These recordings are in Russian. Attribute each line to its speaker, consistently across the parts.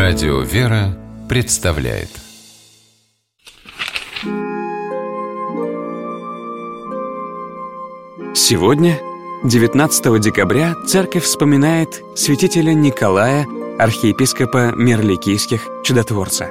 Speaker 1: Радио «Вера» представляет.
Speaker 2: Сегодня, 19 декабря, церковь вспоминает святителя Николая, архиепископа Мирликийских, чудотворца.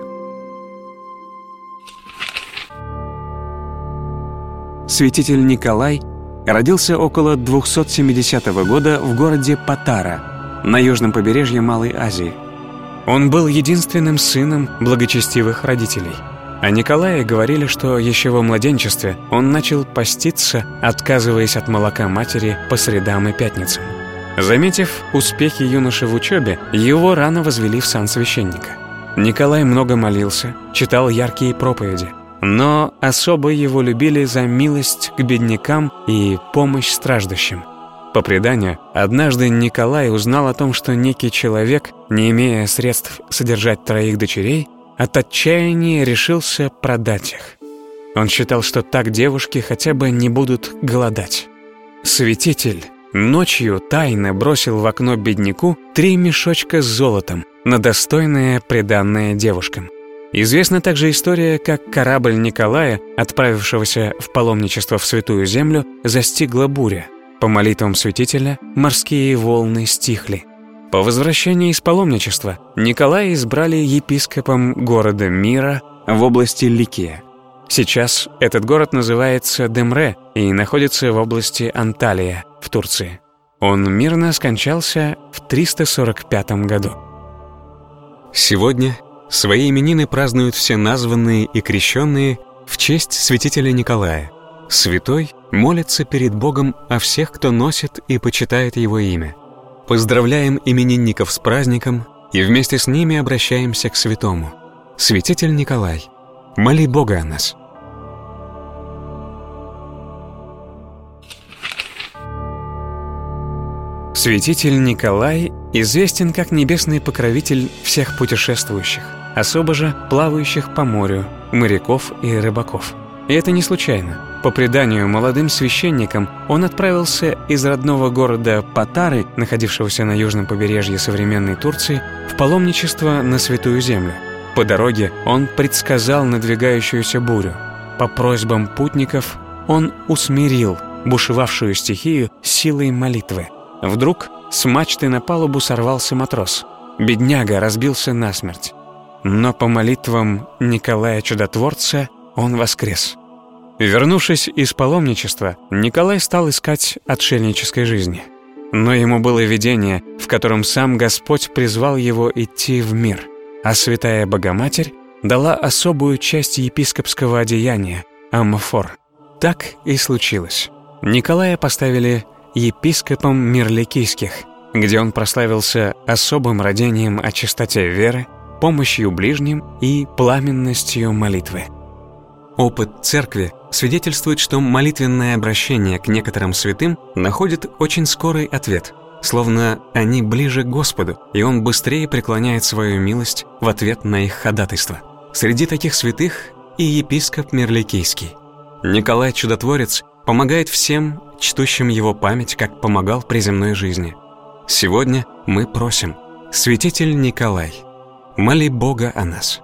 Speaker 2: Святитель Николай родился около 270 года в городе Патара на южном побережье Малой Азии. Он был единственным сыном благочестивых родителей. О Николае говорили, что еще во младенчестве он начал поститься, отказываясь от молока матери по средам и пятницам. Заметив успехи юноши в учебе, его рано возвели в сан священника. Николай много молился, читал яркие проповеди, но особо его любили за милость к беднякам и помощь страждущим. По преданию, однажды Николай узнал о том, что некий человек, не имея средств содержать 3 дочерей, от отчаяния решился продать их. Он считал, что так девушки хотя бы не будут голодать. Святитель ночью тайно бросил в окно бедняку 3 мешочка с золотом на достойное приданное девушкам. Известна также история, как корабль Николая, отправившегося в паломничество в Святую Землю, застигла буря. По молитвам святителя морские волны стихли. По возвращении из паломничества Николая избрали епископом города Мира в области Ликия. Сейчас этот город называется Демре и находится в области Анталия в Турции. Он мирно скончался в 345 году. Сегодня свои именины празднуют все названные и крещенные в честь святителя Николая. Святой молится перед Богом о всех, кто носит и почитает его имя. Поздравляем именинников с праздником и вместе с ними обращаемся к святому. Святитель Николай, моли Бога о нас. Святитель Николай известен как небесный покровитель всех путешествующих, особо же плавающих по морю, моряков и рыбаков. И это не случайно. По преданию, молодым священником он отправился из родного города Патары, находившегося на южном побережье современной Турции, в паломничество на Святую Землю. По дороге он предсказал надвигающуюся бурю. По просьбам путников он усмирил бушевавшую стихию силой молитвы. Вдруг с мачты на палубу сорвался матрос. Бедняга разбился насмерть. Но по молитвам Николая Чудотворца он воскрес. Вернувшись из паломничества, Николай стал искать отшельнической жизни. Но ему было видение, в котором сам Господь призвал его идти в мир, а Святая Богоматерь дала особую часть епископского одеяния – амфор. Так и случилось. Николая поставили епископом Мирликийских, где он прославился особым радением о чистоте веры, помощью ближним и пламенностью молитвы. Опыт церкви свидетельствует, что молитвенное обращение к некоторым святым находит очень скорый ответ, словно они ближе к Господу, и Он быстрее преклоняет свою милость в ответ на их ходатайство. Среди таких святых и епископ Мирликийский. Николай Чудотворец помогает всем, чтущим его память, как помогал при земной жизни. Сегодня мы просим: святитель Николай, моли Бога о нас.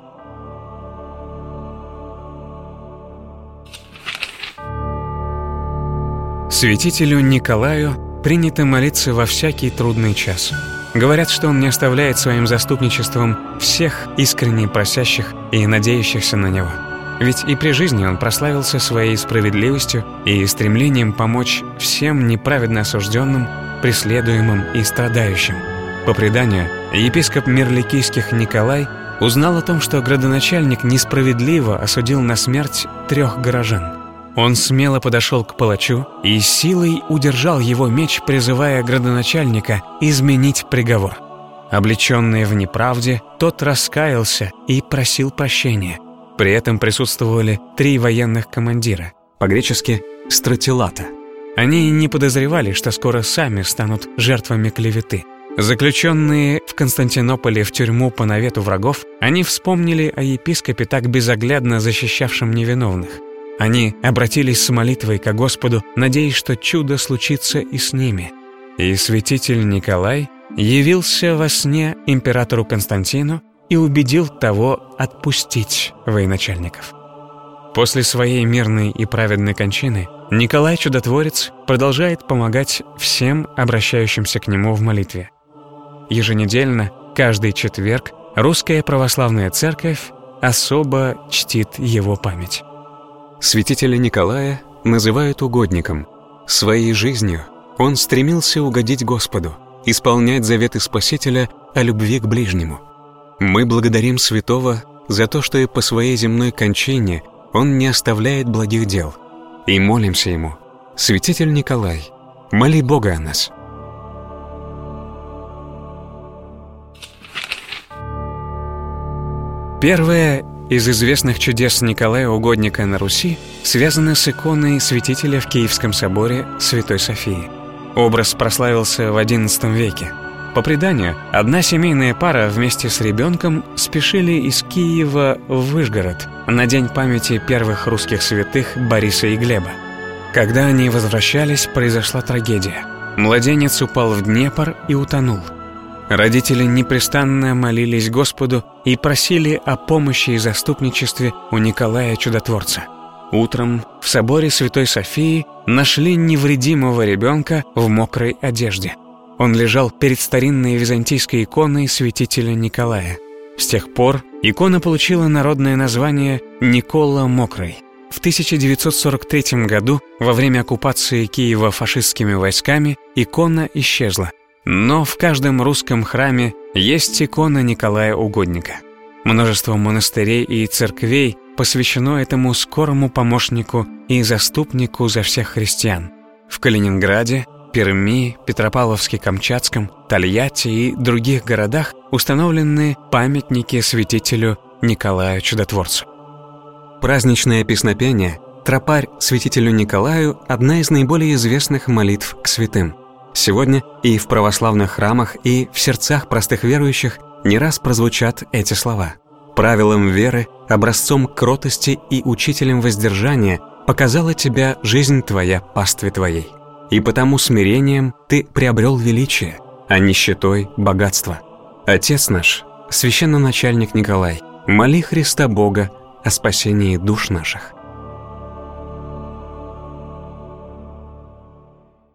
Speaker 2: Святителю Николаю принято молиться во всякий трудный час. Говорят, что он не оставляет своим заступничеством всех искренне просящих и надеющихся на него. Ведь и при жизни он прославился своей справедливостью и стремлением помочь всем неправедно осужденным, преследуемым и страдающим. По преданию, епископ Мирликийских Николай узнал о том, что градоначальник несправедливо осудил на смерть 3 горожан. Он смело подошел к палачу и силой удержал его меч, призывая градоначальника изменить приговор. Облеченный в неправде, тот раскаялся и просил прощения. При этом присутствовали 3 военных командира, по-гречески «стратилата». Они не подозревали, что скоро сами станут жертвами клеветы. Заключенные в Константинополе в тюрьму по навету врагов, они вспомнили о епископе, так безоглядно защищавшем невиновных. Они обратились с молитвой ко Господу, надеясь, что чудо случится и с ними. И святитель Николай явился во сне императору Константину и убедил того отпустить военачальников. После своей мирной и праведной кончины Николай Чудотворец продолжает помогать всем обращающимся к нему в молитве. Еженедельно, каждый четверг, Русская Православная Церковь особо чтит его память.
Speaker 3: Святителя Николая называют угодником. Своей жизнью он стремился угодить Господу, исполнять заветы Спасителя о любви к ближнему. Мы благодарим святого за то, что и по своей земной кончине он не оставляет благих дел. И молимся ему: святитель Николай, моли Бога о нас.
Speaker 2: Первое из известных чудес Николая Угодника на Руси связано с иконой святителя в Киевском соборе Святой Софии. Образ прославился в XI веке. По преданию, одна семейная пара вместе с ребенком спешили из Киева в Вышгород на день памяти первых русских святых Бориса и Глеба. Когда они возвращались, произошла трагедия. Младенец упал в Днепр и утонул. Родители непрестанно молились Господу и просили о помощи и заступничестве у Николая Чудотворца. Утром в соборе Святой Софии нашли невредимого ребенка в мокрой одежде. Он лежал перед старинной византийской иконой святителя Николая. С тех пор икона получила народное название «Никола Мокрый». В 1943 году, во время оккупации Киева фашистскими войсками, икона исчезла. Но в каждом русском храме есть икона Николая Угодника. Множество монастырей и церквей посвящено этому скорому помощнику и заступнику за всех христиан. В Калининграде, Перми, Петропавловске-Камчатском, Тольятти и других городах установлены памятники святителю Николаю Чудотворцу.
Speaker 3: Праздничное песнопение «Тропарь святителю Николаю» – одна из наиболее известных молитв к святым. Сегодня и в православных храмах, и в сердцах простых верующих не раз прозвучат эти слова. Правилом веры, образцом кротости и учителем воздержания показала тебя жизнь твоя пастве твоей. И потому смирением ты приобрел величие, а нищетой – богатство. Отец наш, священноначальник Николай, моли Христа Бога о спасении душ наших.